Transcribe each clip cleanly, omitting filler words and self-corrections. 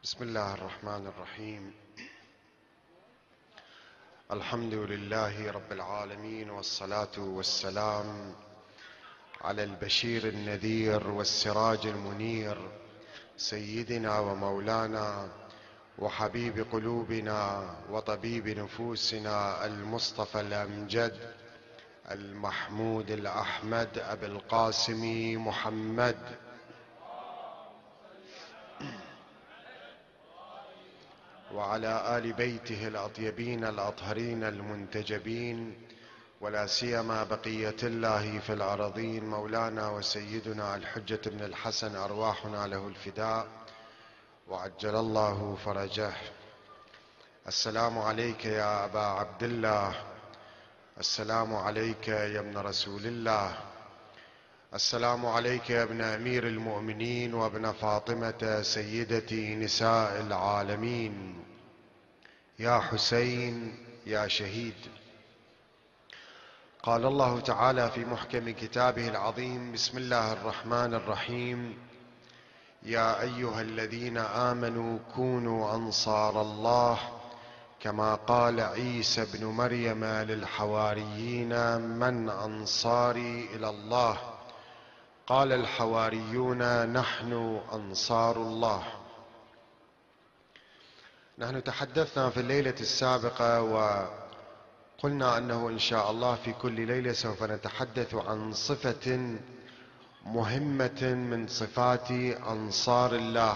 بسم الله الرحمن الرحيم. الحمد لله رب العالمين، والصلاة والسلام على البشير النذير والسراج المنير، سيدنا ومولانا وحبيب قلوبنا وطبيب نفوسنا المصطفى الأمجد المحمود الأحمد أبي القاسم محمد، وعلى آل بيته الأطيبين الأطهرين المنتجبين، ولا سيما بقية الله في الأراضين، مولانا وسيدنا الحجة بن الحسن أرواحنا له الفداء وعجل الله فرجه. السلام عليك يا أبا عبد الله، السلام عليك يا ابن رسول الله، السلام عليك يا ابن أمير المؤمنين وابن فاطمة سيدة نساء العالمين، يا حسين يا شهيد. قال الله تعالى في محكم كتابه العظيم: بسم الله الرحمن الرحيم، يا أيها الذين آمنوا كونوا أنصار الله كما قال عيسى بن مريم للحواريين: من أنصاري إلى الله؟ قال الحواريون: نحن أنصار الله. نحن تحدثنا في الليلة السابقة وقلنا أنه إن شاء الله في كل ليلة سوف نتحدث عن صفة مهمة من صفات أنصار الله.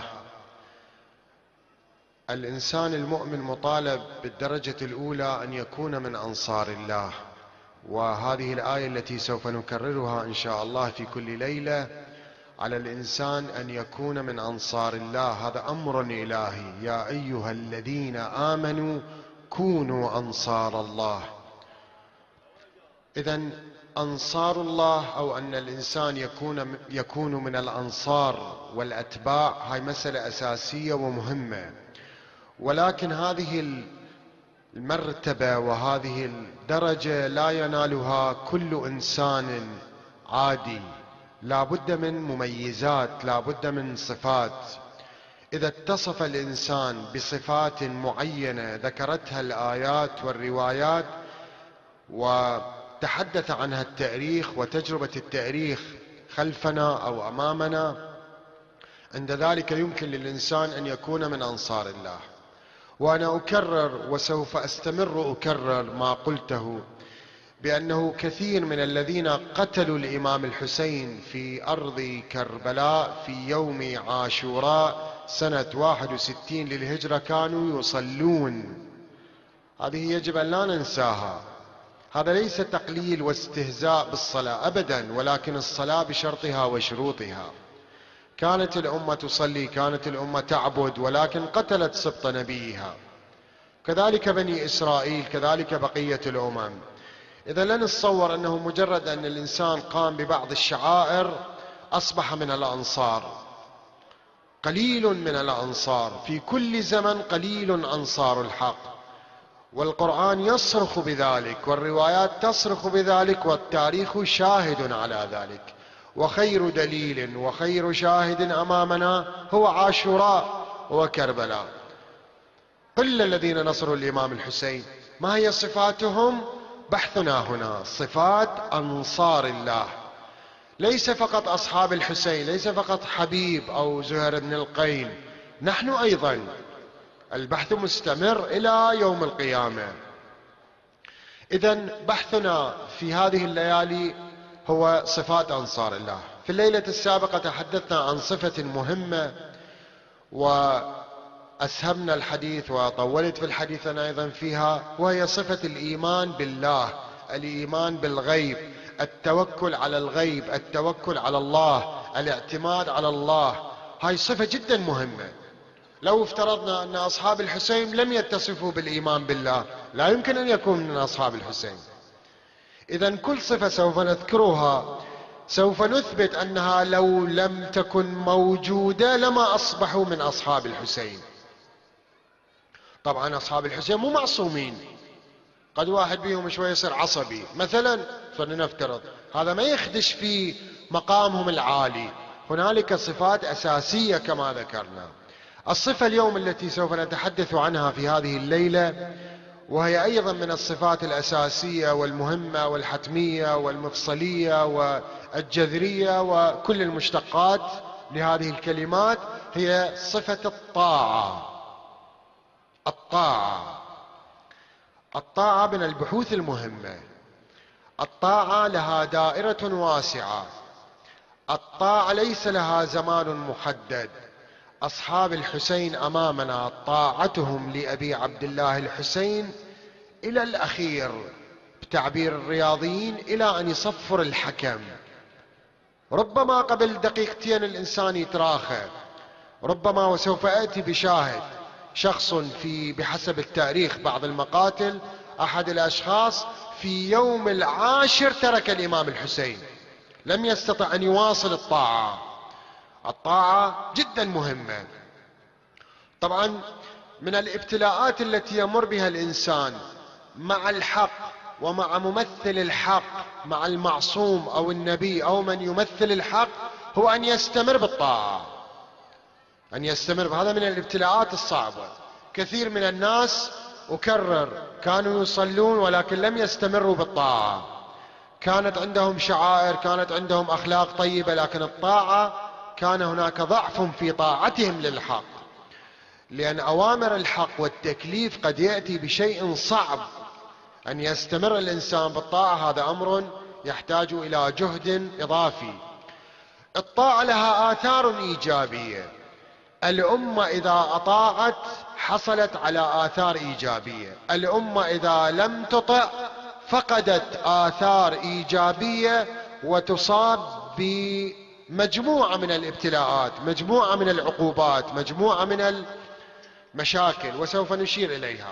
الإنسان المؤمن مطالب بالدرجة الأولى أن يكون من أنصار الله، وهذه الآية التي سوف نكررها إن شاء الله في كل ليلة: على الإنسان أن يكون من أنصار الله، هذا أمر إلهي. يا أيها الذين آمنوا كونوا أنصار الله. إذن أنصار الله، أو أن الإنسان يكون من الأنصار والأتباع، هاي مسألة أساسية ومهمة، ولكن هذه المرتبة وهذه الدرجة لا ينالها كل إنسان عادي، لا بد من مميزات، لا بد من صفات. إذا اتصف الإنسان بصفات معينة ذكرتها الآيات والروايات وتحدث عنها التاريخ وتجربة التاريخ خلفنا أو أمامنا، عند ذلك يمكن للإنسان أن يكون من أنصار الله. وأنا أكرر وسوف أستمر أكرر ما قلته، بأنه كثير من الذين قتلوا الإمام الحسين في أرض كربلاء في يوم عاشوراء سنة 61 للهجرة كانوا يصلون. هذه يجب أن لا ننساها. هذا ليس تقليل واستهزاء بالصلاة أبدا، ولكن الصلاة بشرطها وشروطها. كانت الأمة تصلي، كانت الأمة تعبد، ولكن قتلت سبط نبيها. كذلك بني إسرائيل، كذلك بقية الأمم. إذا لا نتصور أنه مجرد أن الإنسان قام ببعض الشعائر أصبح من الأنصار. قليل من الأنصار، في كل زمن قليل أنصار الحق، والقرآن يصرخ بذلك، والروايات تصرخ بذلك، والتاريخ شاهد على ذلك. وخير دليل وخير شاهد أمامنا هو عاشوراء وكربلاء. كل الذين نصروا الإمام الحسين ما هي صفاتهم؟ بحثنا هنا صفات أنصار الله، ليس فقط أصحاب الحسين، ليس فقط حبيب أو زهير بن القين، نحن أيضا. البحث مستمر إلى يوم القيامة. إذن بحثنا في هذه الليالي هو صفات أنصار الله. في الليلة السابقة تحدثنا عن صفة مهمة وأسهمنا الحديث وطولت في الحديث أنا أيضا فيها، وهي صفة الإيمان بالله، الإيمان بالغيب، التوكل على الغيب، التوكل على الله، الاعتماد على الله. هاي صفة جدا مهمة. لو افترضنا أن أصحاب الحسين لم يتصفوا بالإيمان بالله، لا يمكن أن يكون من أصحاب الحسين. إذن كل صفة سوف نذكرها سوف نثبت أنها لو لم تكن موجودة لما أصبحوا من أصحاب الحسين. طبعا أصحاب الحسين مو معصومين، قد واحد بيهم شوي يصير عصبي مثلا، فلنفترض هذا ما يخدش في مقامهم العالي. هنالك صفات أساسية كما ذكرنا. الصفة اليوم التي سوف نتحدث عنها في هذه الليلة، وهي أيضا من الصفات الأساسية والمهمة والحتمية والمفصلية والجذرية وكل المشتقات لهذه الكلمات، هي صفة الطاعة. الطاعة من البحوث المهمة. الطاعة لها دائرة واسعة. الطاعة ليس لها زمان محدد. أصحاب الحسين أمامنا طاعتهم لأبي عبد الله الحسين إلى الأخير، بتعبير الرياضيين إلى أن يصفر الحكم. ربما قبل دقيقتين الإنسان يتراخى، ربما، وسوف أتي بشاهد، شخص بحسب التاريخ بعض المقاتل أحد الأشخاص في يوم العاشر ترك الإمام الحسين، لم يستطع أن يواصل الطاعة. الطاعة جدا مهمة. طبعا من الابتلاءات التي يمر بها الإنسان مع الحق ومع ممثل الحق، مع المعصوم أو النبي أو من يمثل الحق، هو أن يستمر بالطاعة، أن يستمر. هذا من الابتلاءات الصعبة. كثير من الناس، أكرر، كانوا يصلون ولكن لم يستمروا بالطاعة. كانت عندهم شعائر، كانت عندهم أخلاق طيبة، لكن الطاعة كان هناك ضعف في طاعتهم للحق، لأن أوامر الحق والتكليف قد يأتي بشيء صعب. أن يستمر الإنسان بالطاعة هذا أمر يحتاج إلى جهد إضافي. الطاعة لها آثار إيجابية. الأمة إذا أطاعت حصلت على آثار إيجابية. الأمة إذا لم تطع فقدت آثار إيجابية وتصاب بمجموعة من الابتلاءات، مجموعة من العقوبات، مجموعة من المشاكل، وسوف نشير إليها.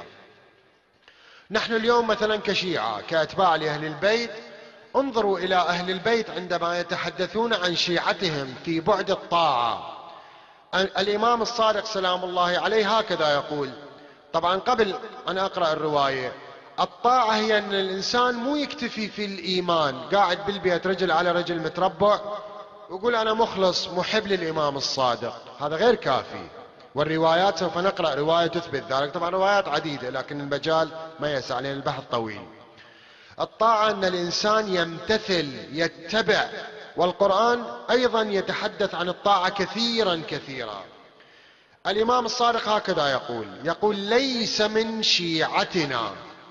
نحن اليوم مثلا كشيعة، كأتباع لأهل البيت، انظروا إلى أهل البيت عندما يتحدثون عن شيعتهم في بعد الطاعة. الإمام الصادق سلام الله عليه هكذا يقول. طبعا قبل أن أقرأ الرواية، الطاعة هي أن الإنسان مو يكتفي في الإيمان، قاعد بالبيت رجل على رجل متربع ويقول أنا مخلص محب للإمام الصادق، هذا غير كافي. والروايات سوف نقرأ رواية تثبت ذلك، طبعا روايات عديدة لكن المجال ما يسع لأن البحث طويل. الطاعة أن الإنسان يمتثل، يتبع، والقرآن أيضا يتحدث عن الطاعة كثيرا كثيرا. الإمام الصادق هكذا يقول ليس من شيعتنا،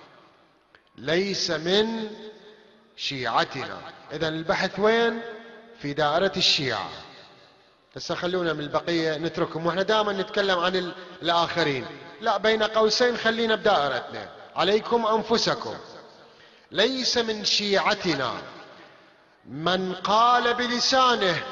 ليس من شيعتنا. إذن البحث وين؟ في دائرة الشيعة. بس خلونا من البقية نتركهم، واحنا دائما نتكلم عن الآخرين، لا، بين قوسين خلينا بدائرتنا. عليكم أنفسكم. ليس من شيعتنا من قال بلسانه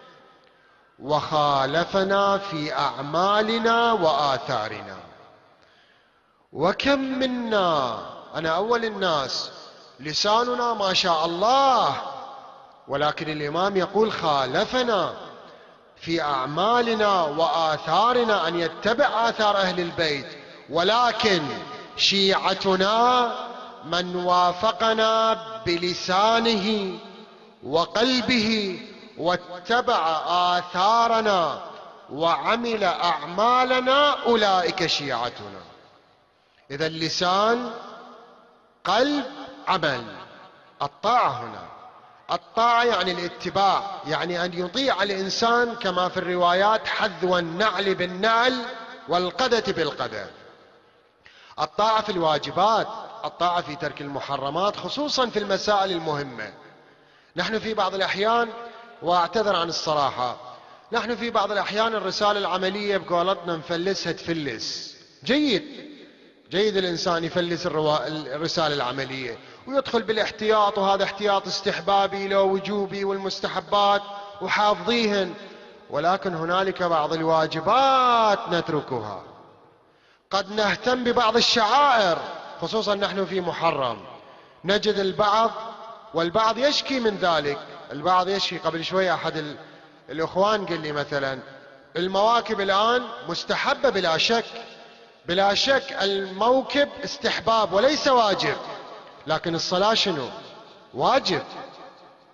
وخالفنا في أعمالنا وآثارنا. وكم منا، أنا أول الناس، لساننا ما شاء الله، ولكن الإمام يقول خالفنا في أعمالنا وآثارنا، أن يتبع آثار أهل البيت. ولكن شيعتنا من وافقنا بلسانه وقلبه واتبع آثارنا وعمل أعمالنا، أولئك شيعتنا. إذا اللسان، قلب، عمل. الطاعة هنا، الطاعة يعني الاتباع، يعني أن يطيع الإنسان كما في الروايات حذو النعل بالنعل والقدة بالقدة. الطاعة في الواجبات، الطاعة في ترك المحرمات، خصوصا في المسائل المهمة. نحن في بعض الأحيان، واعتذر عن الصراحة، نحن في بعض الأحيان الرسالة العملية بقولتنا نفلسها تفلس. جيد الإنسان يفلس الرسالة العملية ويدخل بالاحتياط، وهذا احتياط استحبابي لو وجوبي والمستحبات وحافظيهن، ولكن هنالك بعض الواجبات نتركها. قد نهتم ببعض الشعائر، خصوصا نحن في محرم، نجد البعض، والبعض يشكي من ذلك. البعض يشكي. قبل شوية أحد الإخوان قال لي مثلا المواكب الآن مستحبة، بلا شك، بلا شك الموكب استحباب وليس واجب، لكن الصلاة شنو؟ واجب.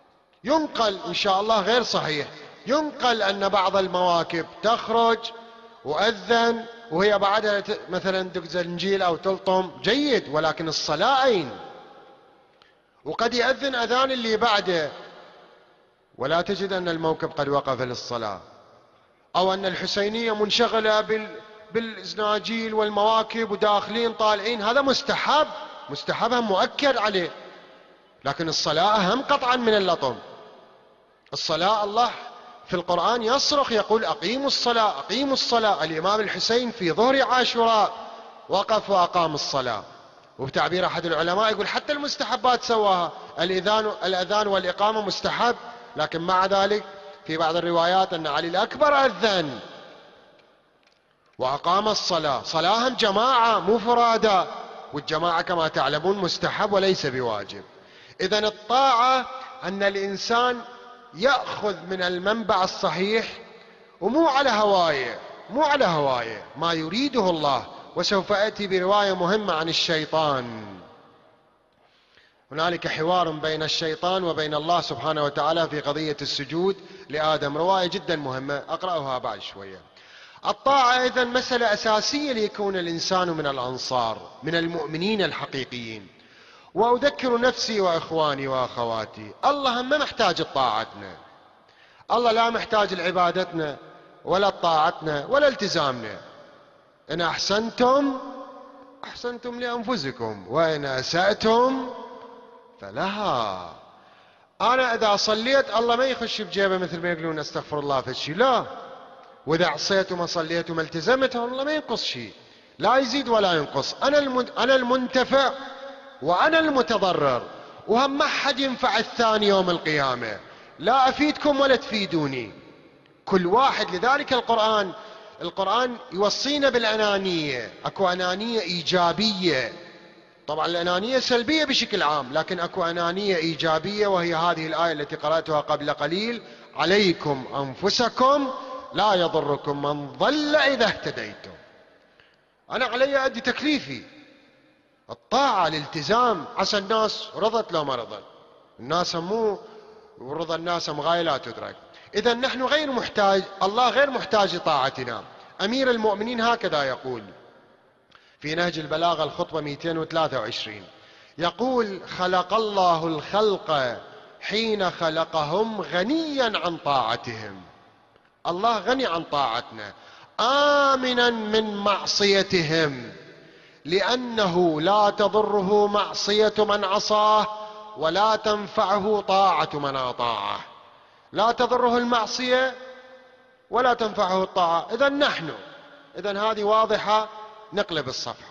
ينقل إن شاء الله غير صحيح، ينقل أن بعض المواكب تخرج وأذن وهي بعدها مثلا دق زنجيل أو تلطم، جيد، ولكن الصلاة أين؟ وقد يأذن أذان اللي بعده ولا تجد أن الموكب قد وقف للصلاة، أو أن الحسينية منشغلة بالزناجيل والمواكب وداخلين طالعين، هذا مستحبها مؤكد عليه. لكن الصلاة أهم قطعا من اللطم. الصلاة الله في القرآن يصرخ يقول أقيموا الصلاة أقيموا الصلاة. الإمام الحسين في ظهر عاشوراء وقف وأقام الصلاة، وبتعبير أحد العلماء يقول حتى المستحبات سواها، الأذان والإقامة مستحب، لكن مع ذلك في بعض الروايات أن علي الأكبر أذن وأقام الصلاة. صلاهم جماعة مو فرادى، والجماعة كما تعلمون مستحب وليس بواجب. إذن الطاعة أن الإنسان يأخذ من المنبع الصحيح، ومو على هواية ما يريده الله. وسوف أتي برواية مهمة عن الشيطان. هنالك حوار بين الشيطان وبين الله سبحانه وتعالى في قضية السجود لآدم، رواية جدا مهمة أقرأها بعد شوية. الطاعة إذن مسألة أساسية ليكون الإنسان من الأنصار، من المؤمنين الحقيقيين. وأذكر نفسي وإخواني وأخواتي، الله ما محتاج طاعتنا، الله لا محتاج لعبادتنا ولا طاعتنا ولا التزامنا. إن أحسنتم لأنفسكم وإن أسأتم فلها. أنا إذا صليت الله ما يخش بجيبه مثل ما يقولون استغفر الله فشي، لا. وإذا عصيت وما صليت وما التزمت الله ما ينقص شيء، لا يزيد ولا ينقص. أنا المنتفع وأنا المتضرر، وهم ما حد ينفع الثاني يوم القيامة، لا أفيدكم ولا تفيدوني، كل واحد. لذلك القرآن يوصينا بالأنانية. أكو أنانية إيجابية، طبعا الأنانية سلبية بشكل عام، لكن أكو أنانية إيجابية، وهي هذه الآية التي قرأتها قبل قليل: عليكم أنفسكم لا يضركم من ضل إذا اهتديتم. أنا علي أدي تكليفي، الطاعة، الالتزام. عسى الناس رضت لو ما رضت، الناس مو ورضا الناس مغاية لا تدرك. إذا نحن غير محتاج، الله غير محتاج لطاعتنا. أمير المؤمنين هكذا يقول في نهج البلاغة الخطبة 223، يقول: خلق الله الخلق حين خلقهم غنيا عن طاعتهم. الله غني عن طاعتنا، آمنا من معصيتهم، لأنه لا تضره معصية من عصاه ولا تنفعه طاعة من أطاعه. لا تضره المعصية ولا تنفعه الطاعة. إذن هذه واضحة. نقلب الصفحة.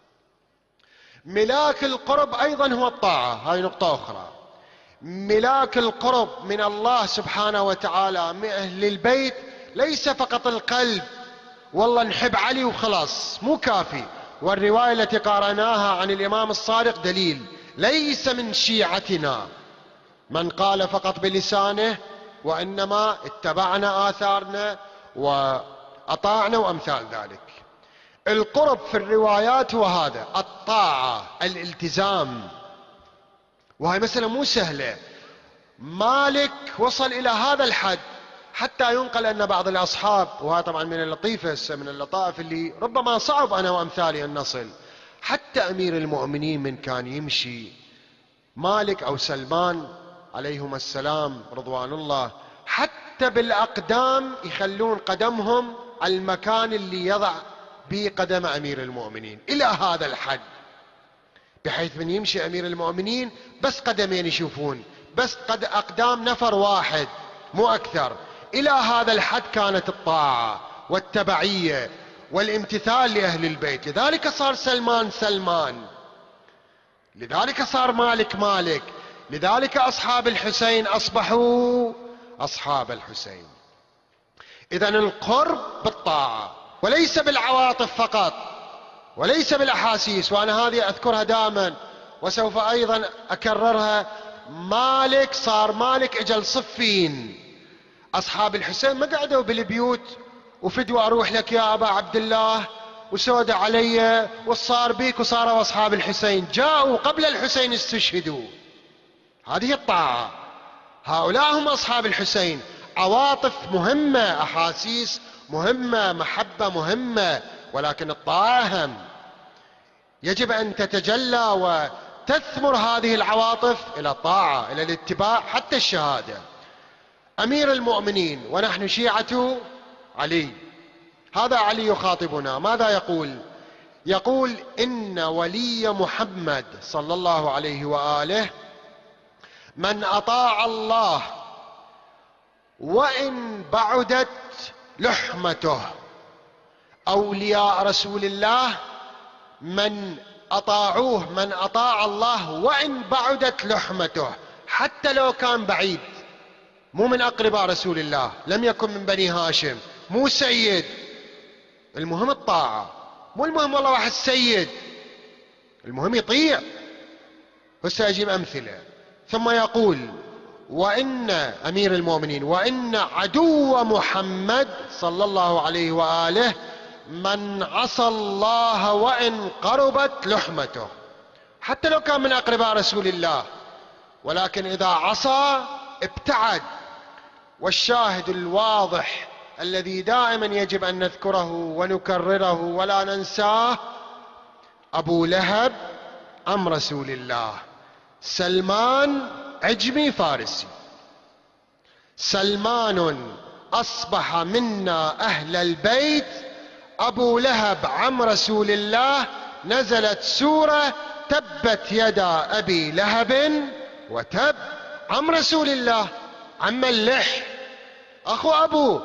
ملاك القرب أيضا هو الطاعة، هاي نقطة أخرى. ملاك القرب من الله سبحانه وتعالى من أهل البيت ليس فقط القلب، والله نحب علي وخلاص، مو كافي. والرواية التي قرأناها عن الإمام الصادق دليل: ليس من شيعتنا من قال فقط بلسانه، وإنما اتبعنا آثارنا وأطاعنا وأمثال ذلك. القرب في الروايات هو هذا: الطاعة، الالتزام. وهي مسألة مو سهلة. مالك وصل إلى هذا الحد حتى ينقل أن بعض الأصحاب، وهذا طبعا من اللطائف اللي ربما صعب أنا وأمثالي أن نصل، حتى أمير المؤمنين من كان يمشي مالك أو سلمان عليهما السلام رضوان الله، حتى بالأقدام يخلون قدمهم على المكان اللي يضع به قدم أمير المؤمنين، إلى هذا الحد، بحيث من يمشي أمير المؤمنين بس قدمين يشوفون، بس قد أقدام نفر واحد مو أكثر. إلى هذا الحد كانت الطاعة والتبعية والامتثال لأهل البيت. لذلك صار سلمان، لذلك صار مالك، لذلك أصحاب الحسين أصبحوا أصحاب الحسين. إذن القرب بالطاعة وليس بالعواطف فقط، وليس بالأحاسيس. وأنا هذه أذكرها دائما وسوف أيضا أكررها. مالك صار مالك أجل صفين. أصحاب الحسين ما قعدوا بالبيوت وفدوا أروح لك يا أبا عبد الله وسود علي والصار بيك وصاروا أصحاب الحسين، جاءوا قبل الحسين استشهدوا. هذه الطاعة. هؤلاء هم أصحاب الحسين. عواطف مهمة، أحاسيس مهمة، محبة مهمة، ولكن الطاعة أهم. يجب أن تتجلى وتثمر هذه العواطف إلى الطاعة، إلى الاتباع، حتى الشهادة. أمير المؤمنين ونحن شيعة علي، هذا علي يخاطبنا، ماذا يقول؟ يقول: إن ولي محمد صلى الله عليه وآله من أطاع الله وإن بعدت لحمته. أولياء رسول الله من أطاعوه، من أطاع الله وإن بعدت لحمته، حتى لو كان بعيد، مو من أقرباء رسول الله، لم يكن من بني هاشم، مو سيد، المهم الطاعة، مو المهم والله واحد سيد، المهم يطيع. وسأجيب أمثلة. ثم يقول: وإن أمير المؤمنين وإن عدو محمد صلى الله عليه وآله من عصى الله وإن قربت لحمته، حتى لو كان من أقرباء رسول الله، ولكن إذا عصى ابتعد. والشاهد الواضح الذي دائما يجب أن نذكره ونكرره ولا ننساه: أبو لهب عم رسول الله، سلمان عجمي فارسي، سلمان أصبح منا أهل البيت، أبو لهب عم رسول الله، نزلت سورة تبت يدا أبي لهب وتب. عم رسول الله، عم اللح، أخو أبو،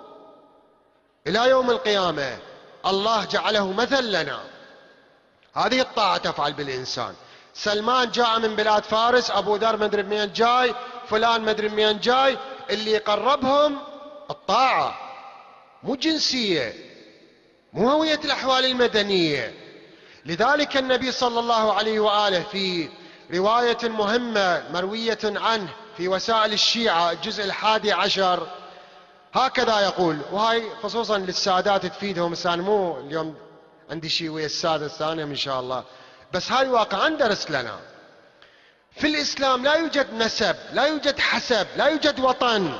إلى يوم القيامة الله جعله مثل لنا. هذه الطاعة تفعل بالإنسان. سلمان جاء من بلاد فارس، أبو ذر مدري منين جاي، فلان مدري منين جاي، اللي يقربهم الطاعة، مو جنسية، مو هوية الأحوال المدنية. لذلك النبي صلى الله عليه وآله في رواية مهمة مروية عنه في وسائل الشيعة الجزء 11 هكذا يقول، وهاي خصوصا للسادات تفيدهم، إنسان مو اليوم عندي شيء ويا السادة الثانية إن شاء الله، بس هاي واقعا درس لنا. في الإسلام لا يوجد نسب، لا يوجد حسب، لا يوجد وطن.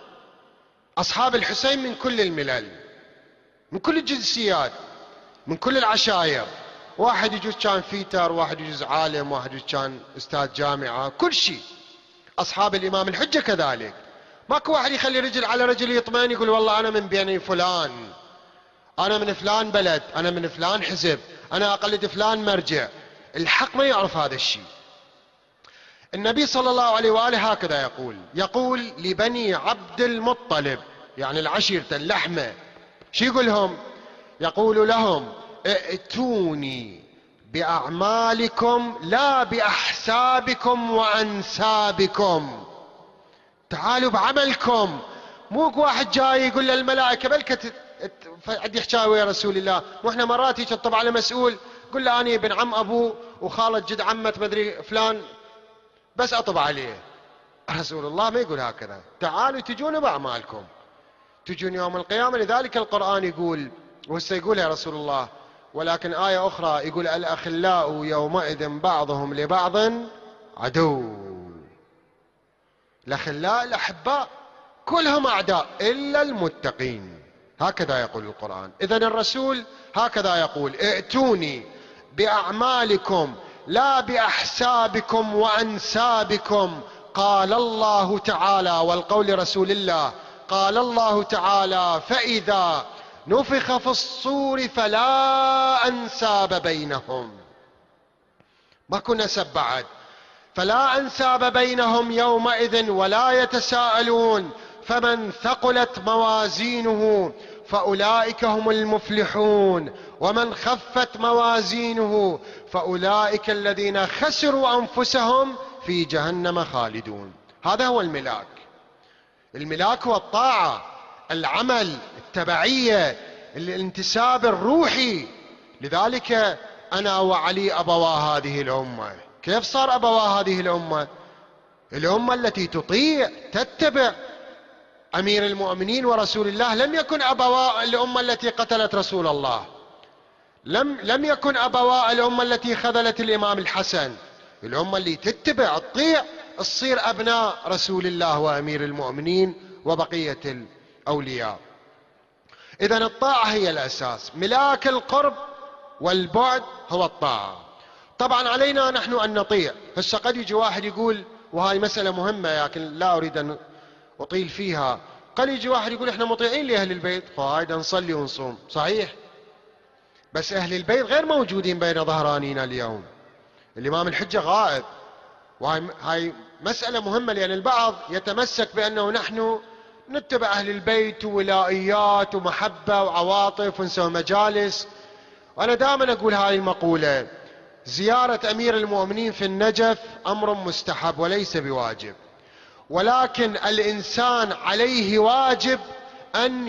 أصحاب الحسين من كل الملل، من كل الجنسيات، من كل العشائر، واحد يجوز كان فيتر، واحد يجوز عالم، واحد يجوز كان أستاذ جامعة، كل شيء. أصحاب الإمام الحجة كذلك، ماكو واحد يخلي رجل على رجل يطمئن يقول والله أنا من بني فلان، أنا من فلان بلد، أنا من فلان حزب، أنا أقلد فلان مرجع. الحق ما يعرف هذا الشيء. النبي صلى الله عليه وآله هكذا يقول لبني عبد المطلب، يعني العشيرة اللحمة، شو يقول لهم؟ يقول لهم: ائتوني بأعمالكم لا بأحسابكم وأنسابكم. تعالوا بعملكم، مو واحد جاي يقول للملائكة بلكة عندي حكاية ويا رسول الله، مو احنا مرات يشطب على مسؤول قل له أنا ابن عم أبوه وخالد جد عمة مدري فلان بس أطب عليه. رسول الله ما يقول هكذا، تعالوا تجون بأعمالكم، تجون يوم القيامة. لذلك القرآن يقول، وهسه يقول يا رسول الله، ولكن آية أخرى يقول: الأخلاء يومئذ بعضهم لبعض عدو. الأخلاء الأحباء كلهم أعداء إلا المتقين، هكذا يقول القرآن. إذن الرسول هكذا يقول: ائتوني بأعمالكم لا بأحسابكم وأنسابكم. قال الله تعالى، والقول رسول الله، قال الله تعالى: فإذا نفخ في الصور فلا أنساب بينهم. ماكو نسب بعد، فلا أنساب بينهم يومئذ ولا يتساءلون. فمن ثقلت موازينه فأولئك هم المفلحون، ومن خفت موازينه فأولئك الذين خسروا أنفسهم في جهنم خالدون. هذا هو الملاك. الملاك هو الطاعة، العمل، التبعية، الانتساب الروحي. لذلك أنا وعلي أبوا هذه الأمة. كيف صار أبوا هذه الأمة؟ الأمة التي تطيع تتبع أمير المؤمنين ورسول الله. لم يكن أبواء الأمة التي قتلت رسول الله، لم يكن أبواء الأمة التي خذلت الإمام الحسن. الأمة اللي تتبع تطيع تصير أبناء رسول الله وأمير المؤمنين وبقية الأولياء. إذا الطاعة هي الأساس، ملاك القرب والبعد هو الطاعة. طبعا علينا نحن أن نطيع. هسه قد يجي واحد يقول، وهاي مسألة مهمة لكن لا أريد أن أطيل فيها، قد يجي واحد يقول إحنا مطيعين لأهل البيت، فهايدا نصلي ونصوم، صحيح، بس أهل البيت غير موجودين بين ظهرانينا اليوم. الإمام الحجة غائب، وهاي مسألة مهمة، لأن البعض يتمسك بأنه نحن نتبع أهل البيت وولائيات ومحبة وعواطف ونسوي مجالس. وأنا دائما أقول هاي المقولة: زيارة أمير المؤمنين في النجف أمر مستحب وليس بواجب، ولكن الإنسان عليه واجب أن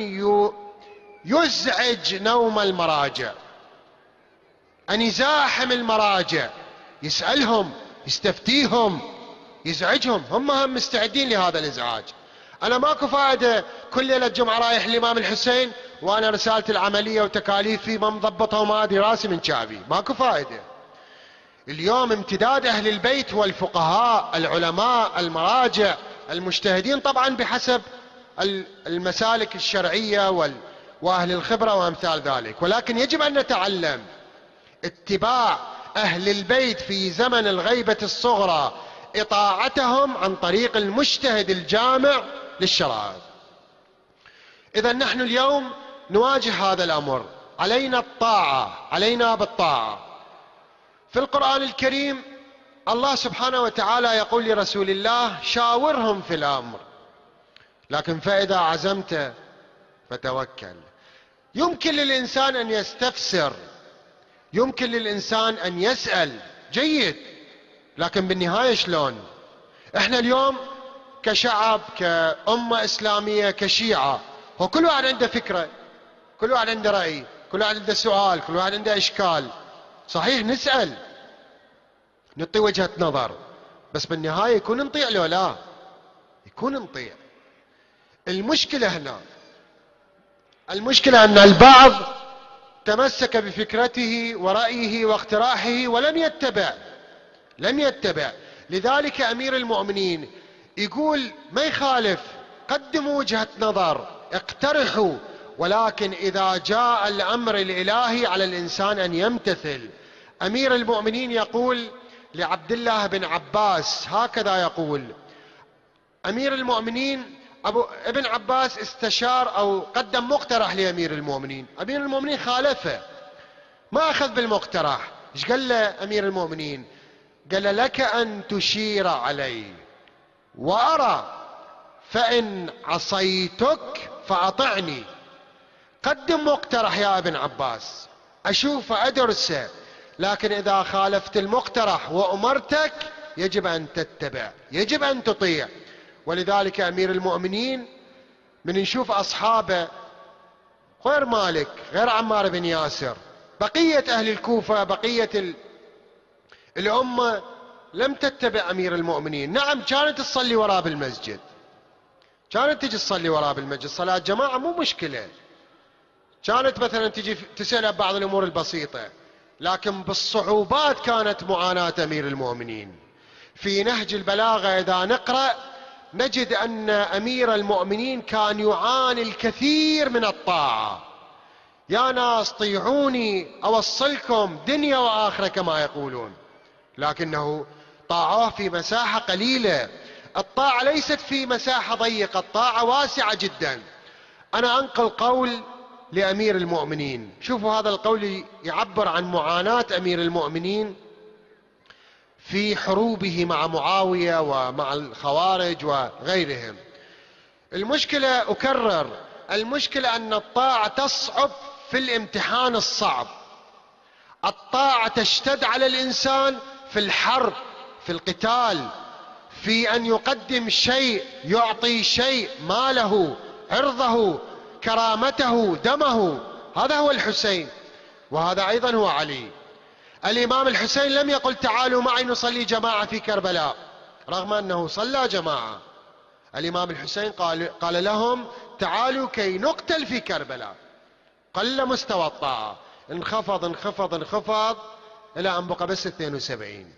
يزعج نوم المراجع، أن يزاحم المراجع، يسألهم، يستفتيهم، يزعجهم. هم مستعدين لهذا الإزعاج. أنا ماكو فائدة كل ليلة جمعة رايح الإمام الحسين وأنا رسالتي العملية وتكاليفي ما مضبطها وما أدري راسي من شعبي، ماكو فائدة. اليوم امتداد أهل البيت والفقهاء العلماء المراجع المجتهدين، طبعا بحسب المسالك الشرعية وأهل الخبرة وأمثال ذلك، ولكن يجب أن نتعلم اتباع أهل البيت في زمن الغيبة الصغرى، إطاعتهم عن طريق المجتهد الجامع للشرائع. إذا نحن اليوم نواجه هذا الأمر، علينا الطاعة، علينا بالطاعة. في القرآن الكريم الله سبحانه وتعالى يقول لرسول الله: شاورهم في الأمر، لكن فإذا عزمت فتوكل. يمكن للإنسان أن يستفسر، يمكن للإنسان أن يسأل، جيد، لكن بالنهاية شلون؟ احنا اليوم كشعب، كأمة إسلامية، كشيعة، هو كل واحد عنده فكرة، كل واحد عنده رأي، كل واحد عنده سؤال، كل واحد عنده إشكال. صحيح نسأل، نعطي وجهة نظر، بس بالنهاية يكون نطيع لو لا؟ يكون نطيع. المشكلة هنا، المشكلة أن البعض تمسك بفكرته ورأيه واقتراحه ولم يتبع. لذلك أمير المؤمنين يقول ما يخالف، قدموا وجهة نظر، اقترحوا، ولكن إذا جاء الأمر الإلهي على الإنسان أن يمتثل. أمير المؤمنين يقول لعبد الله بن عباس هكذا يقول: أمير المؤمنين ابن عباس استشار أو قدم مقترح لأمير المؤمنين، أمير المؤمنين خالفه، ما أخذ بالمقترح. ايش قال له أمير المؤمنين؟ قال: لك أن تشير علي وأرى، فإن عصيتك فأطعني. قدم مقترح يا ابن عباس، أشوف أدرسه، لكن إذا خالفت المقترح وأمرتك يجب أن تتبع، يجب أن تطيع. ولذلك أمير المؤمنين من نشوف أصحابه غير مالك، غير عمار بن ياسر، بقية أهل الكوفة، بقية الأمة لم تتبع أمير المؤمنين. نعم كانت تصلي وراه بالمسجد، كانت تجي تصلي وراه بالمسجد، صلاة جماعة مو مشكلة، كانت مثلا تجي تسأل بعض الأمور البسيطة، لكن بالصعوبات كانت معاناة أمير المؤمنين. في نهج البلاغة إذا نقرأ نجد أن أمير المؤمنين كان يعاني الكثير من الطاعة. يا ناس طيعوني أوصلكم دنيا وآخرة كما يقولون، لكنه طاعوه في مساحة قليلة. الطاعة ليست في مساحة ضيقة، الطاعة واسعة جدا. أنا أنقل قول لأمير المؤمنين، شوفوا هذا القول يعبر عن معاناة أمير المؤمنين في حروبه مع معاوية ومع الخوارج وغيرهم. المشكلة أكرر، المشكلة أن الطاعة تصعب في الامتحان الصعب. الطاعة تشتد على الإنسان في الحرب، في القتال، في أن يقدم شيء، يعطي شيء، ماله، عرضه، كرامته، دمه. هذا هو الحسين، وهذا أيضا هو علي. الإمام الحسين لم يقل تعالوا معي نصلي جماعة في كربلاء، رغم أنه صلى جماعة. الإمام الحسين قال لهم تعالوا كي نقتل في كربلاء. قل مستوى الطاعة، انخفض انخفض انخفض إلى أن بقى بس 72.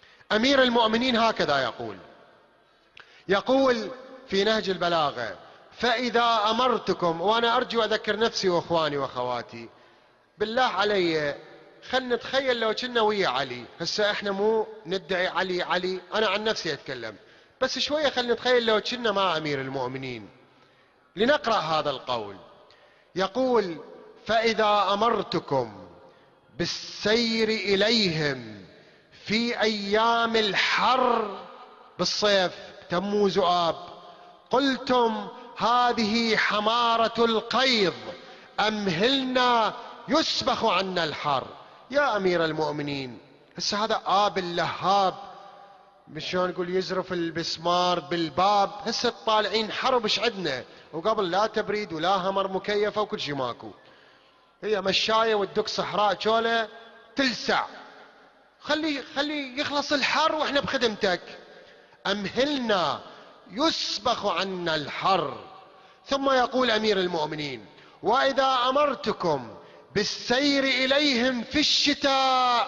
أمير المؤمنين هكذا يقول في نهج البلاغة: فإذا أمرتكم، وأنا أرجو أذكر نفسي وأخواني وأخواتي، بالله علي خلنا نتخيل لو كنا ويا علي. هسه احنا مو ندعي علي، أنا عن نفسي أتكلم، بس شوية خلنا نتخيل لو كنا مع أمير المؤمنين. لنقرأ هذا القول، يقول: فإذا أمرتكم بالسير إليهم في أيام الحر، بالصيف تموز وآب، قلتم هذه حمارة القيض أمهلنا يسبخ عنا الحر. يا أمير المؤمنين، هسه هذا آب اللهاب شلون نقول يزرف البسمار بالباب. هسه طالعين حرب ايش عندنا، وقبل لا تبريد ولا همر مكيفة وكل شيء ماكو، هي مشاية والدق صحراء شوله تلسع. خلي يخلص الحر واحنا بخدمتك. أمهلنا يسبخ عنا الحر. ثم يقول أمير المؤمنين: وإذا أمرتكم بالسير إليهم في الشتاء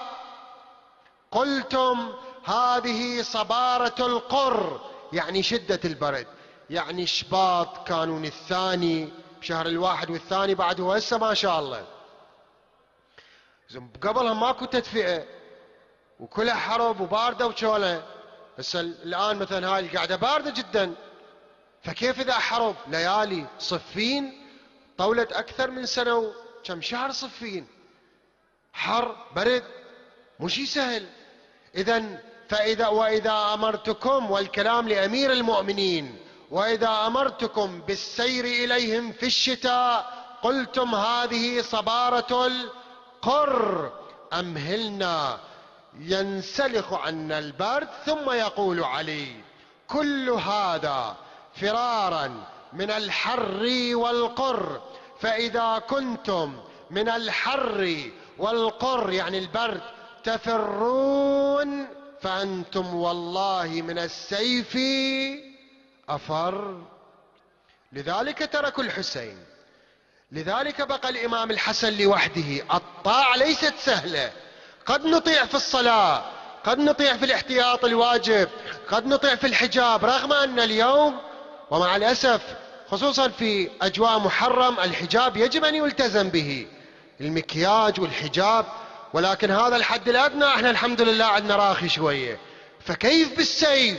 قلتم هذه صبارة القر، يعني شدة البرد، يعني شباط كانون الثاني بشهر الواحد والثاني بعد، هو هسه ما شاء الله قبلها ماكو تدفئة وكلها حرب وباردة وشولة. هسه الآن مثلا هاي القعدة باردة جدا، فكيف إذا حرب ليالي صفين طولت أكثر من سنة وكم شهر، صفين حر برد مو شي سهل. إذن وإذا أمرتكم، والكلام لأمير المؤمنين، وإذا أمرتكم بالسير إليهم في الشتاء قلتم هذه صبارة القر أمهلنا ينسلخ عنا البرد. ثم يقول علي: كل هذا فرارا من الحر والقر، فإذا كنتم من الحر والقر يعني البرد تفرون فأنتم والله من السيف أفر. لذلك تركوا الحسين، لذلك بقى الإمام الحسن لوحده. الطاعة ليست سهلة، قد نطيع في الصلاة، قد نطيع في الاحتياط الواجب، قد نطيع في الحجاب، رغم أن اليوم ومع الأسف خصوصا في أجواء محرم الحجاب يجب أن يلتزم به، المكياج والحجاب، ولكن هذا الحد الأدنى احنا الحمد لله عندنا راخي شوية. فكيف بالسيف؟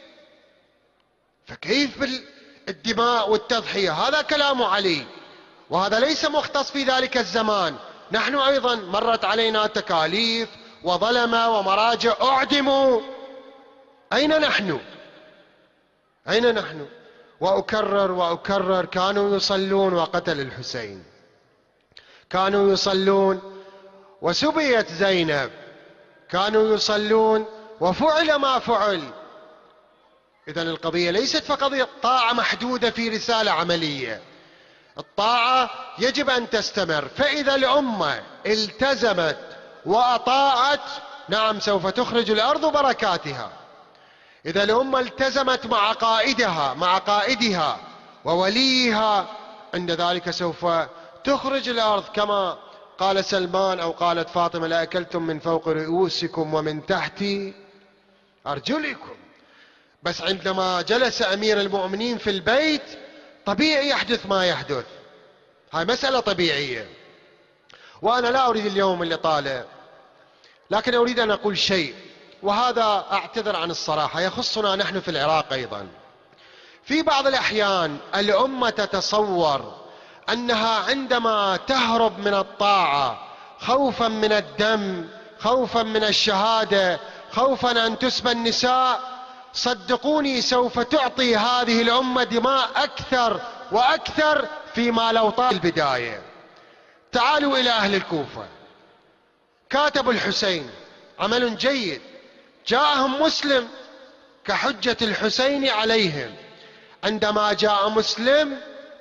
فكيف بالدماء والتضحية؟ هذا كلام علي، وهذا ليس مختص في ذلك الزمان. نحن أيضا مرت علينا تكاليف وظلمة ومراجع أعدموا. أين نحن؟ أين نحن؟ وأكرر كانوا يصلون وقتل الحسين، كانوا يصلون وسبيت زينب، كانوا يصلون وفعل ما فعل. إذن القضية ليست فقط طاعة محدودة في رسالة عملية، الطاعة يجب أن تستمر. فإذا الأمة التزمت وأطاعت، نعم سوف تخرج الأرض بركاتها. إذا الأمة التزمت مع قائدها ووليها، عند ذلك سوف تخرج الأرض كما قال سلمان أو قالت فاطمة: لأكلتم من فوق رؤوسكم ومن تحت أرجلكم. بس عندما جلس أمير المؤمنين في البيت طبيعي يحدث ما يحدث، هاي مسألة طبيعية. وأنا لا أريد اليوم الإطالة، لكن أريد أن أقول شيء، وهذا أعتذر عن الصراحة يخصنا نحن في العراق أيضا. في بعض الأحيان الأمة تتصور أنها عندما تهرب من الطاعة خوفا من الدم، خوفا من الشهادة، خوفا أن تسبى النساء، صدقوني سوف تعطي هذه الأمة دماء أكثر وأكثر فيما لو طال البداية. تعالوا إلى أهل الكوفة، كاتبوا الحسين عمل جيد، جاءهم مسلم كحجة الحسين عليهم. عندما جاء مسلم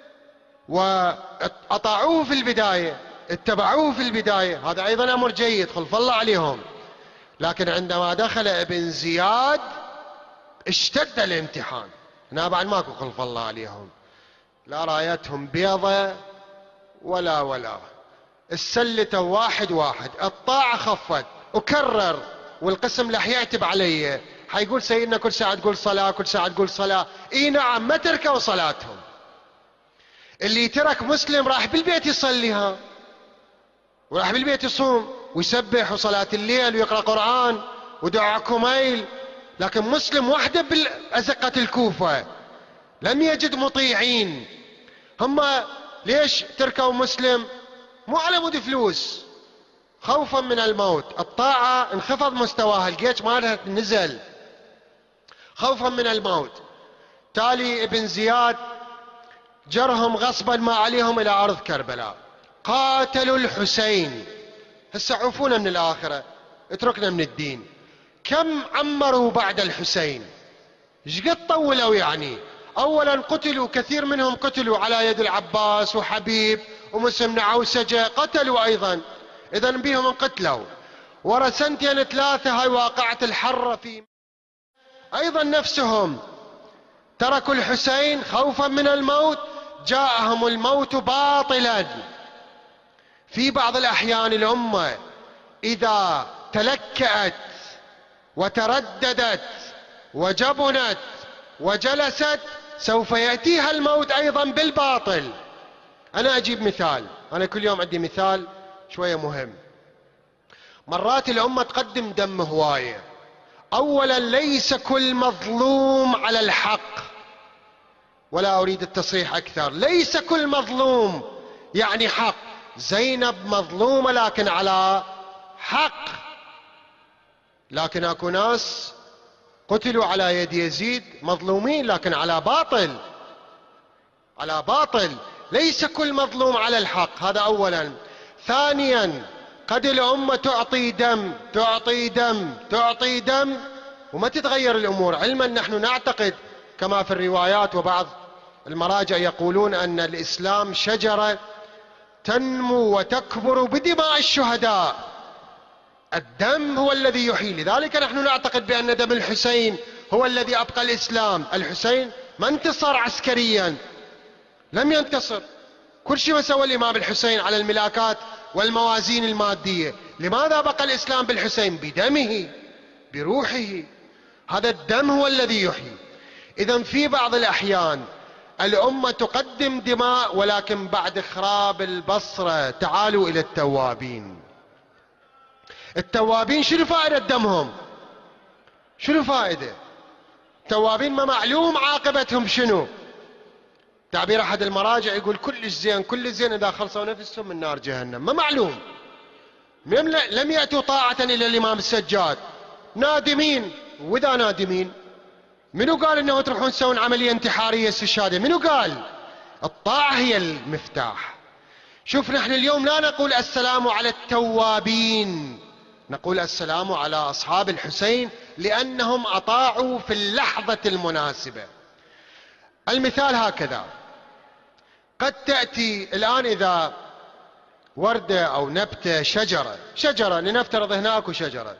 وأطاعوه في البداية، اتبعوه في البداية، هذا أيضا أمر جيد، خلف الله عليهم. لكن عندما دخل ابن زياد اشتد الامتحان، هنا بعد ماكو خلف الله عليهم، لا رايتهم بيضة ولا السلة واحد، الطاعة خفت. أكرر والقسم رح يعتب علي، حيقول سيدنا كل ساعة تقول صلاة، كل ساعة تقول صلاة. اي نعم، ما تركوا صلاتهم، اللي ترك مسلم راح بالبيت يصليها، وراح بالبيت يصوم ويسبح وصلاة الليل ويقرأ قرآن ودعاء كميل، لكن مسلم وحده بالأزقة الكوفة لم يجد مطيعين. هم ليش تركوا مسلم؟ مو على مود فلوس، خوفا من الموت. الطاعة انخفض مستواها، الجيش مالها نزل خوفا من الموت. تالي ابن زياد جرهم غصبا ما عليهم الى ارض كربلاء، قاتلوا الحسين. هسه عوفونا من الاخرة، اتركنا من الدين. كم عمروا بعد الحسين؟ شقد طولوا يعني؟ اولا قتلوا، كثير منهم قتلوا على يد العباس وحبيب ومسلم نعوسجة، قتلوا ايضا، اذا بيهم انقتلوا. ورا سنتين ثلاثة هاي واقعة الحرة في ايضا نفسهم تركوا الحسين خوفا من الموت، جاءهم الموت باطلا. في بعض الاحيان الامة اذا تلكأت وترددت وجبنت وجلست سوف يأتيها الموت ايضا بالباطل. انا اجيب مثال، انا كل يوم عندي مثال شوية مهم. مرات الامة تقدم دم هواية. اولا ليس كل مظلوم على الحق، ولا اريد التصريح اكثر، ليس كل مظلوم يعني حق. زينب مظلومة لكن على حق، لكن اكو ناس قتلوا على يد يزيد مظلومين لكن على باطل، على باطل. ليس كل مظلوم على الحق، هذا اولا. ثانيا قد الامة تعطي دم تعطي دم تعطي دم وما تتغير الامور، علما نحن نعتقد كما في الروايات وبعض المراجع يقولون ان الاسلام شجرة تنمو وتكبر بدماء الشهداء، الدم هو الذي يحيي. لذلك نحن نعتقد بان دم الحسين هو الذي ابقى الاسلام. الحسين ما انتصر عسكريا، لم ينتصر، كل شيء ما سوى الامام الحسين على الملاكات والموازين المادية. لماذا بقى الاسلام بالحسين؟ بدمه بروحه، هذا الدم هو الذي يحيي. اذا في بعض الاحيان الامة تقدم دماء، ولكن بعد خراب البصرة تعالوا الى التوابين. التوابين شنو فائدة دمهم؟ شنو فائدة؟ التوابين ما معلوم عاقبتهم شنو. تعبير احد المراجع يقول كلش زين كلش زين اذا خلصوا نفسهم من نار جهنم، ما معلوم. لم يأتوا طاعة الى الامام السجاد، نادمين. واذا نادمين منو قال انه تروحون تسوون عملية انتحارية استشهادية؟ منو قال؟ الطاعة هي المفتاح. شوف نحن اليوم لا نقول السلام على التوابين، نقول السلام على اصحاب الحسين لانهم اطاعوا في اللحظة المناسبة. المثال هكذا، قد تأتي الان اذا وردة او نبتة شجرة لنفترض هناك شجرة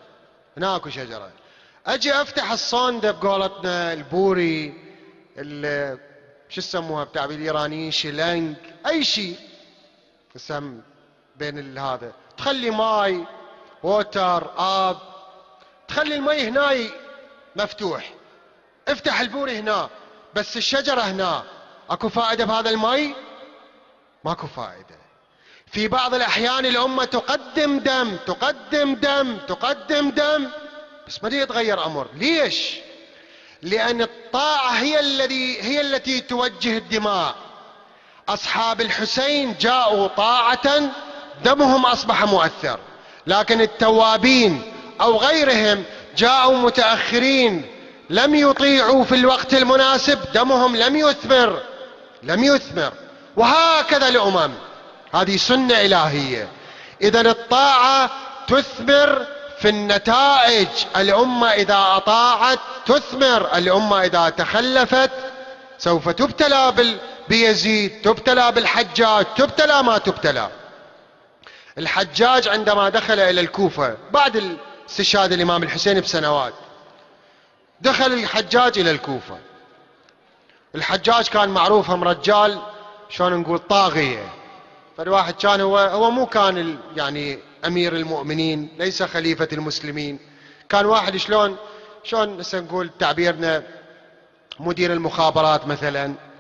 اجي افتح الصندة بقولتنا البوري شو يسموها بتعبير الايرانيين شلنج، اي شيء اسم بين هذا، تخلي ماي ووتر اب، تخلي المي هنا مفتوح، افتح البوري هنا، بس الشجرة هنا، اكو فائدة بهذا المي؟ ماكو فائدة. في بعض الاحيان الامة تقدم دم تقدم دم تقدم دم بس ما يتغير امر. ليش؟ لان الطاعة هي التي توجه الدماء. اصحاب الحسين جاءوا طاعة دمهم اصبح مؤثر، لكن التوابين او غيرهم جاءوا متأخرين لم يطيعوا في الوقت المناسب، دمهم لم يثمر. وهكذا الامم، هذه سنة الهية. اذا الطاعة تثمر في النتائج، الامة اذا اطاعت تثمر، الامة اذا تخلفت سوف تبتلى بيزيد، تبتلى بالحجاج، تبتلى ما تبتلى. الحجاج عندما دخل الى الكوفة بعد استشهاد الامام الحسين بسنوات، دخل الحجاج الى الكوفة. الحجاج كان معروف هم رجال شلون نقول طاغية، فالواحد كان هو مو كان يعني امير المؤمنين، ليس خليفة المسلمين، كان واحد شلون هسه نقول تعبيرنا مدير المخابرات مثلا،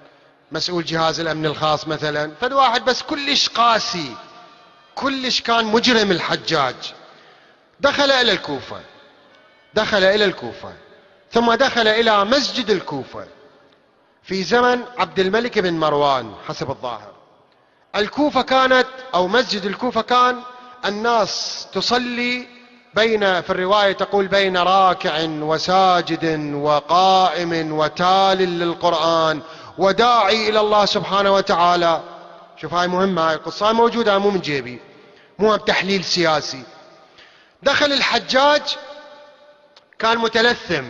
مسؤول جهاز الأمن الخاص مثلا، فد واحد بس كلش قاسي، كلش كان مجرم الحجاج، دخل إلى الكوفة، دخل إلى الكوفة، ثم دخل إلى مسجد الكوفة في زمن عبد الملك بن مروان حسب الظاهر. الكوفة كانت، أو مسجد الكوفة كان الناس تصلي بين، في الرواية تقول بين راكع وساجد وقائم وتال للقرآن وداعي إلى الله سبحانه وتعالى. شوف هاي مهمة، هاي القصة موجودة مو من جيبي، مو بتحليل سياسي. دخل الحجاج كان متلثم،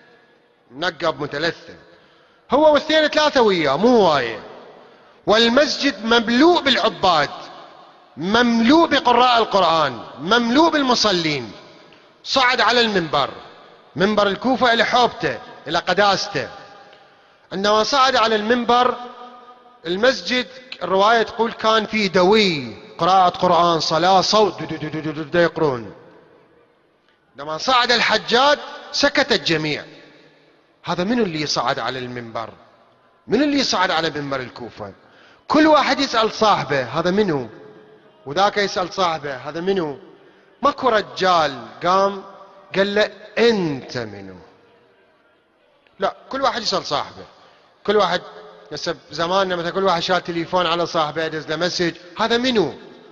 منقب متلثم، هو واثنين ثلاثة وياه مو هواية، والمسجد مملوء بالعباد، مملوء بقراء القرآن، مملوء بالمصلين. صعد على المنبر، منبر الكوفة إلى حوبته إلى قداسته. عندما صعد على المنبر، المسجد الرواية تقول كان فيه دوي، قراءة قرآن، صلاة، صوت يقرون. عندما صعد الحجاج سكت الجميع. هذا من اللي صعد على المنبر؟ من اللي صعد على منبر الكوفة؟ كل واحد يسأل صاحبه هذا منو، وذاك يسأل صاحبه هذا منو. ماكو رجال قام قال له انت منو، لا، كل واحد يسأل صاحبه. كل واحد هسه زماننا مثلا كل واحد شال تليفون على صاحبه يدز له مسج، هذا منو.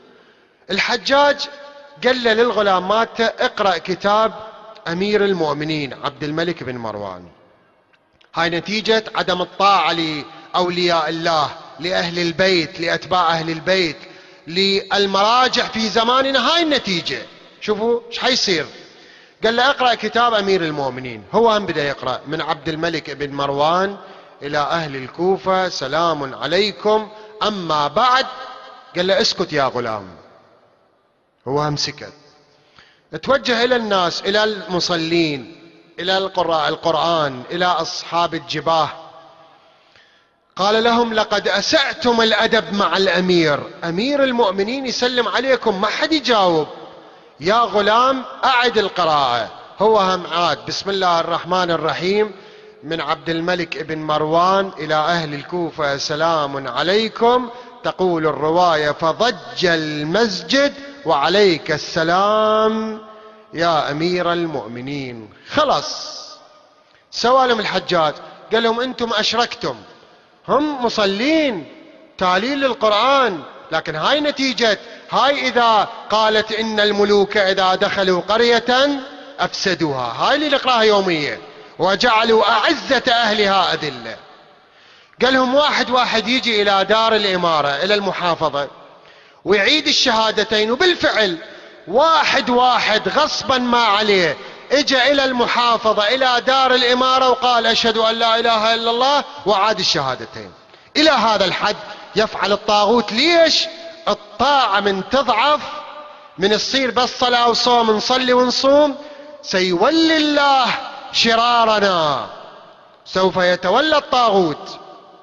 الحجاج قال له للغلام مالته اقرأ كتاب أمير المؤمنين عبد الملك بن مروان. هاي نتيجة عدم الطاعة لأولياء الله، لأهل البيت، لأتباع أهل البيت، للمراجع في زماننا. هاي النتيجة. شوفوا ايش حيصير. قال له اقرأ كتاب أمير المؤمنين. هو هم بدأ يقرأ من عبد الملك بن مروان إلى أهل الكوفة سلام عليكم أما بعد. قال له اسكت يا غلام. هو هم سكت. توجه إلى الناس، إلى المصلين، إلى القراء القرآن، إلى أصحاب الجباه، قال لهم لقد أسأتم الأدب مع الأمير، أمير المؤمنين يسلم عليكم. ما حد يجاوب. يا غلام أعد القراءة. هو هم عاد بسم الله الرحمن الرحيم من عبد الملك بن مروان إلى أهل الكوفة سلام عليكم. تقول الرواية فضج المسجد وعليك السلام يا أمير المؤمنين. خلص. سوى لهم الحجاج قال لهم أنتم أشركتم، هم مصلين تالين للقرآن، لكن هاي نتيجة. هاي إذا قالت إن الملوك إذا دخلوا قرية أفسدوها، هاي اللي نقراها يومية، وجعلوا أعزة أهلها أذلة. قال لهم واحد واحد يجي إلى دار الإمارة إلى المحافظة ويعيد الشهادتين، وبالفعل واحد واحد غصبا ما عليه اجى إلى المحافظة إلى دار الإمارة وقال أشهد أن لا إله إلا الله وعاد الشهادتين. إلى هذا الحد يفعل الطاغوت. ليش؟ الطاعة من تضعف، من تصير بس صلاة وصوم، نصلي ونصوم، سيولي الله شرارنا، سوف يتولى الطاغوت.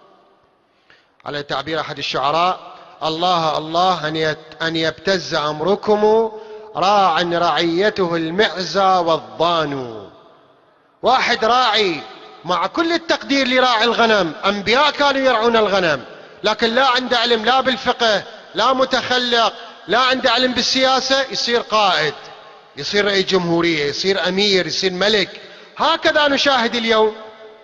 على تعبير أحد الشعراء الله الله أن يبتز أمركم راع رعيته المعزى والضان. واحد راعي مع كل التقدير لراعي الغنم، أنبياء كانوا يرعون الغنم، لكن لا عنده علم لا بالفقه، لا متخلق، لا عنده علم بالسياسة، يصير قائد، يصير رئيس جمهورية، يصير أمير، يصير ملك. هكذا نشاهد اليوم.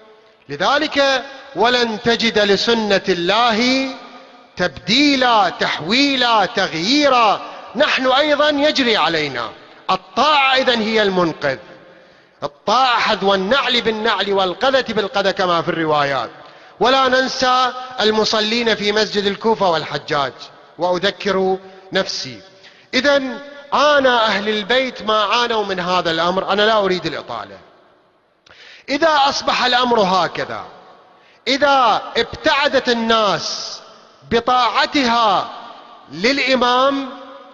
لذلك ولن تجد لسنة الله تبديلا، تحويلا، تغييرا. نحن أيضا يجري علينا الطاعة، إذن هي المنقذ. الطاعة حذو النعل بالنعل والقذة بالقذة كما في الروايات. ولا ننسى المصلين في مسجد الكوفة والحجاج. وأذكر نفسي إذن أنا أهل البيت ما عانوا من هذا الأمر. أنا لا أريد الإطالة. إذا أصبح الأمر هكذا، إذا ابتعدت الناس بطاعتها للإمام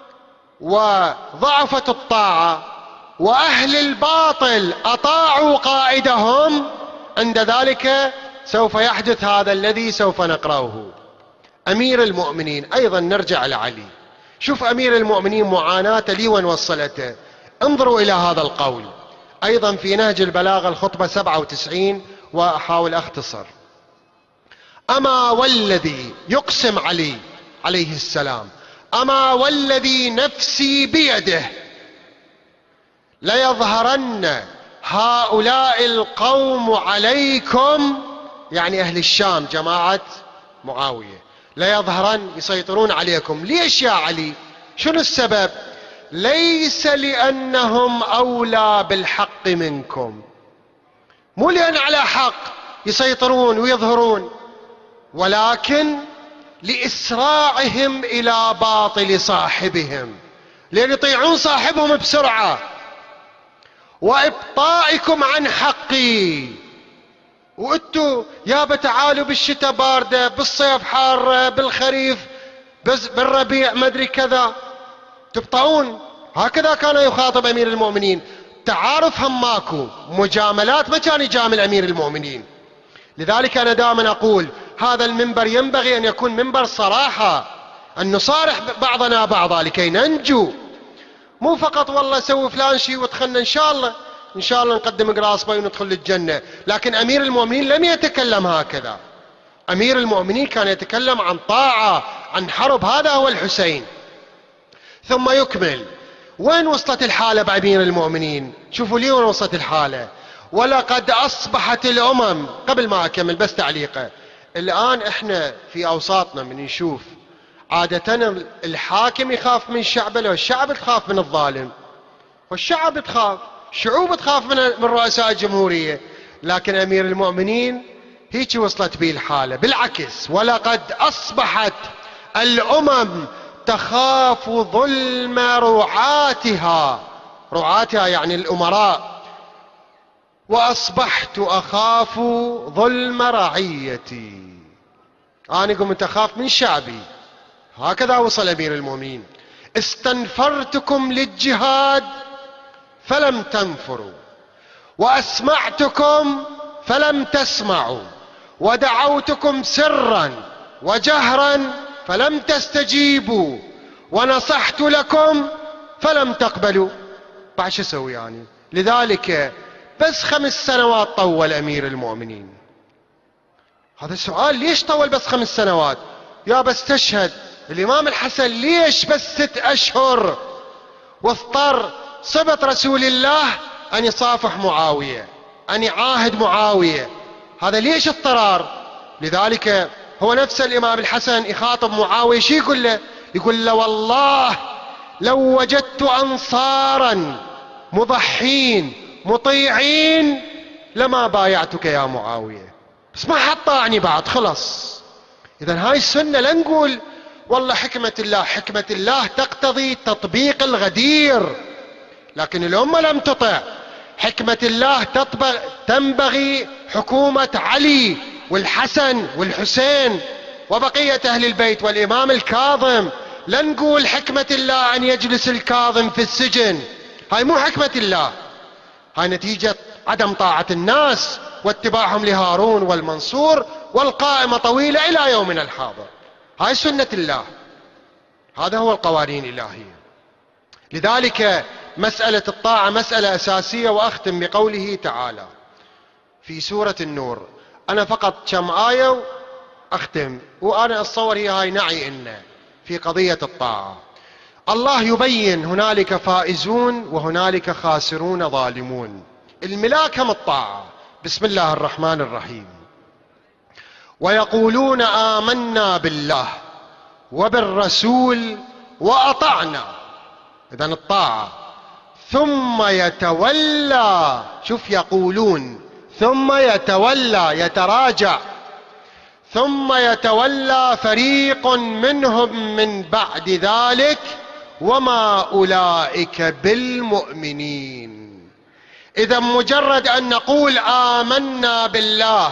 وضعفت الطاعة، وأهل الباطل أطاعوا قائدهم، عند ذلك سوف يحدث هذا الذي سوف نقرأه. أمير المؤمنين أيضا نرجع لعلي. شوف أمير المؤمنين معاناته لي وين وصلته. انظروا إلى هذا القول أيضا في نهج البلاغة الخطبة 97، وأحاول أختصر. أما والذي يقسم علي عليه السلام، أما والذي نفسي بيده ليظهرن هؤلاء القوم عليكم، يعني أهل الشام جماعة معاوية، ليظهرن يسيطرون عليكم. ليش يا علي؟ شنو السبب؟ ليس لأنهم أولى بالحق منكم، مو لأن على حق يسيطرون ويظهرون، ولكن لإسراعهم إلى باطل صاحبهم، لأن يطيعون صاحبهم بسرعة، وإبطائكم عن حقي. وانتوا يابا تعالوا بالشتاء باردة، بالصيف حارة، بالخريف بس بالربيع مدري كذا، تبطئون. هكذا كان يخاطب أمير المؤمنين. تعارف هم ماكو، مجاملات ما كان يجامل أمير المؤمنين. لذلك أنا دائما أقول هذا المنبر ينبغي أن يكون منبر صراحة، أن نصارح بعضنا بعضا لكي ننجو، مو فقط والله سوي فلان شيء ودخلنا إن شاء الله نقدم قراص بي وندخل للجنة. لكن أمير المؤمنين لم يتكلم هكذا. أمير المؤمنين كان يتكلم عن طاعة، عن حرب. هذا هو الحسين. ثم يكمل. وين وصلت الحالة بأمير المؤمنين؟ شوفوا لي وين وصلت الحالة. ولقد أصبحت الأمم، قبل ما أكمل بس تعليقه، الآن إحنا في أوساطنا من نشوف عادة الحاكم يخاف من شعبه، لو الشعب تخاف من الظالم، والشعب تخاف، شعوب تخاف من رؤساء الجمهورية. لكن أمير المؤمنين هيك وصلت به الحالة بالعكس. ولقد أصبحت الأمم تخاف ظلم رعاتها، رعاتها يعني الأمراء، وأصبحت أخاف ظلم رعيتي. أنا قمت أخاف من شعبي. هكذا وصل أمير المؤمنين. استنفرتكم للجهاد فلم تنفروا، وأسمعتكم فلم تسمعوا، ودعوتكم سرا وجهرا فلم تستجيبوا، ونصحت لكم فلم تقبلوا. بعد شو اسوي يعني؟ لذلك بس 5 سنوات طول أمير المؤمنين. هذا السؤال، ليش طول بس 5 سنوات؟ يا بس تشهد الإمام الحسن ليش بس 6 أشهر واضطر صبت رسول الله أن يصافح معاوية، أن يعاهد معاوية؟ هذا ليش اضطرار؟ لذلك هو نفس الإمام الحسن يخاطب معاوية، شي يقول له؟ يقول له والله لو وجدت أنصارا مضحين مطيعين لما بايعتك يا معاوية، بس ما حطعني بعد خلص. إذن هاي السنة لا نقول والله حكمة الله، حكمة الله تقتضي تطبيق الغدير، لكن الأمة لم تطع. حكمة الله تنبغي حكومة علي والحسن والحسين وبقية أهل البيت والإمام الكاظم. لا نقول حكمة الله أن يجلس الكاظم في السجن، هاي مو حكمة الله، هاي نتيجة عدم طاعة الناس واتباعهم لهارون والمنصور، والقائمة طويلة إلى يومنا الحاضر. هاي سنة الله، هذا هو القوانين الإلهية. لذلك مسألة الطاعة مسألة أساسية. وأختم بقوله تعالى في سورة النور، أنا فقط كم آية أختم، وأنا أتصور هي هاي نعي إن في قضية الطاعة الله يبين هنالك فائزون وهنالك خاسرون ظالمون. الملاك هم الطاعة. بسم الله الرحمن الرحيم. ويقولون آمنا بالله وبالرسول وأطعنا، إذن الطاعة. ثم يتولى، شوف يقولون ثم يتولى يتراجع، ثم يتولى فريق منهم من بعد ذلك وما أولئك بالمؤمنين. إذا مجرد أن نقول آمنا بالله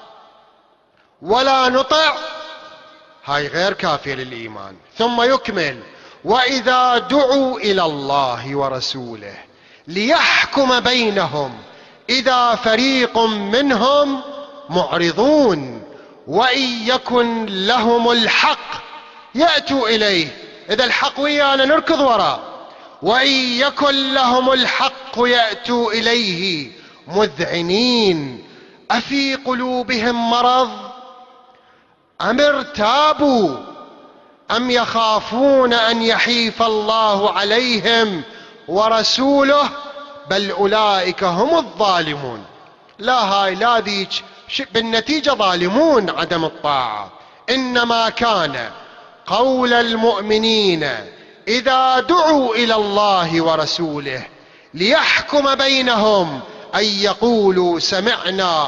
ولا نطع هاي غير كافية للإيمان. ثم يكمل وإذا دعوا إلى الله ورسوله ليحكم بينهم إذا فريق منهم معرضون وإن يكن لهم الحق يأتوا إليه. إذا الحق ويانا نركض وراء. وإن يكن لهم الحق يأتوا إليه مذعنين أفي قلوبهم مرض أم ارتابوا أم يخافون أن يحيف الله عليهم ورسوله بل أولئك هم الظالمون. لا هاي لا ذيك، بالنتيجة ظالمون عدم الطاعة. إنما كان قول المؤمنين إذا دعوا إلى الله ورسوله ليحكم بينهم أن يقولوا سمعنا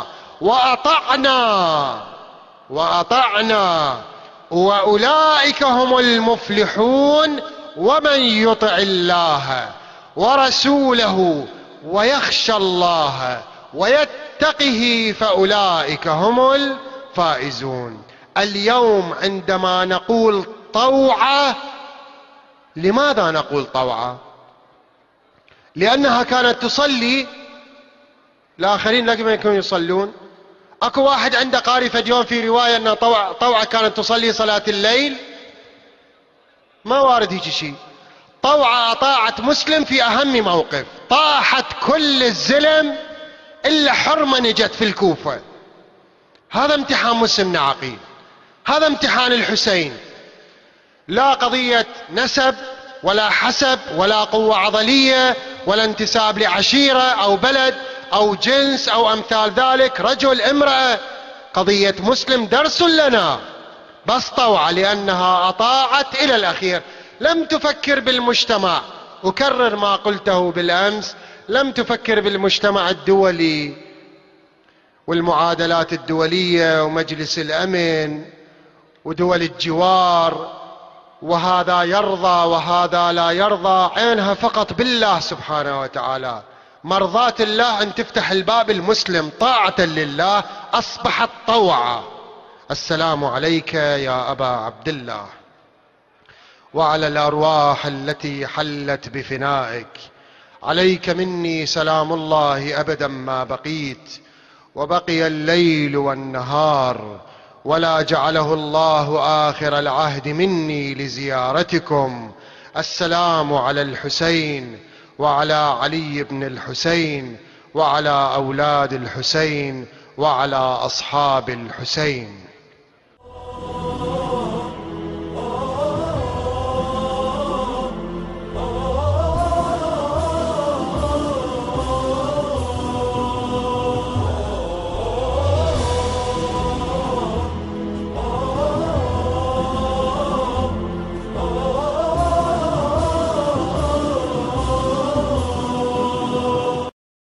وأطعنا وأولئك هم المفلحون. ومن يطع الله ورسوله ويخشى الله ويتقه فأولئك هم الفائزون. اليوم عندما نقول طوعة، لماذا نقول طوعة؟ لأنها كانت تصلي، الآخرين لكن ما يكونوا يصلون. أكو واحد عنده قاري فديون في رواية أن طوعة كانت تصلي صلاة الليل، ما وارد هيك شيء. طوعة أطاعت مسلم في أهم موقف، طاحت كل الزلم إلا حرمة نجت في الكوفة. هذا امتحان مسلم بن عقيل، هذا امتحان الحسين. لا قضية نسب ولا حسب ولا قوة عضلية ولا انتساب لعشيرة أو بلد أو جنس أو أمثال ذلك، رجل امرأة. قضية مسلم درس لنا، بس طوعة لأنها أطاعت إلى الأخير. لم تفكر بالمجتمع، أكرر ما قلته بالأمس، لم تفكر بالمجتمع الدولي والمعادلات الدولية ومجلس الأمن ودول الجوار، وهذا يرضى وهذا لا يرضى. عينها فقط بالله سبحانه وتعالى، مرضاة الله أن تفتح الباب المسلم طاعة لله، أصبحت طوعة. السلام عليك يا أبا عبد الله وعلى الأرواح التي حلت بفنائك. عليك مني سلام الله أبدا ما بقيت، وبقي الليل والنهار، ولا جعله الله آخر العهد مني لزيارتكم. السلام على الحسين وعلى علي بن الحسين وعلى أولاد الحسين وعلى أصحاب الحسين.